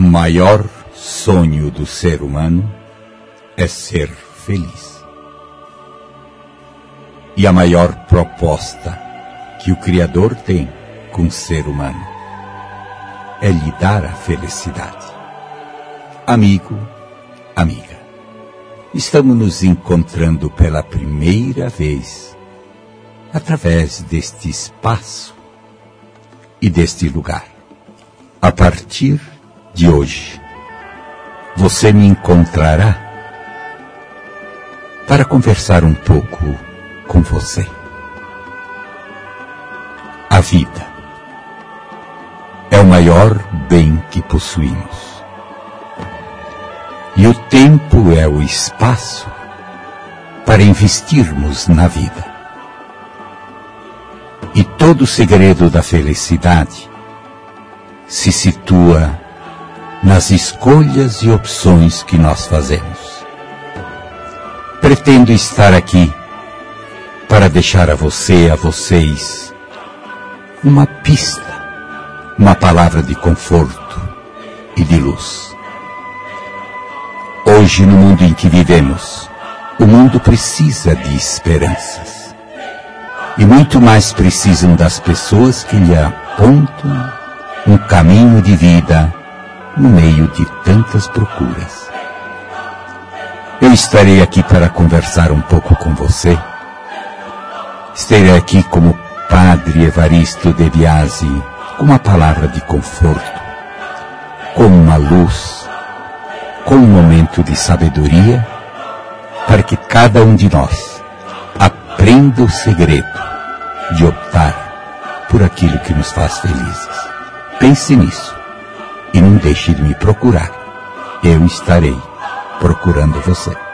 maior sonho do ser humano é ser feliz. E a maior proposta que o Criador tem com o ser humano é lhe dar a felicidade. Amigo, amiga, estamos nos encontrando pela primeira vez através deste espaço e deste lugar. A partir de hoje, você me encontrará para conversar um pouco com você. A vida é o maior bem que possuímos. E o tempo é o espaço para investirmos na vida. E todo o segredo da felicidade se situa nas escolhas e opções que nós fazemos. Pretendo estar aqui para deixar a você, a vocês, uma pista, uma palavra de conforto e de luz. Hoje, no mundo em que vivemos, o mundo precisa de esperanças. E muito mais precisam das pessoas que lhe apontam um caminho de vida no meio de tantas procuras. Eu estarei aqui para conversar um pouco com você. Estarei aqui como Padre Evaristo de Biasi, com uma palavra de conforto, com uma luz, com um momento de sabedoria, para que cada um de nós aprenda o segredo de optar por aquilo que nos faz felizes. Pense nisso e não deixe de me procurar. Eu estarei procurando você.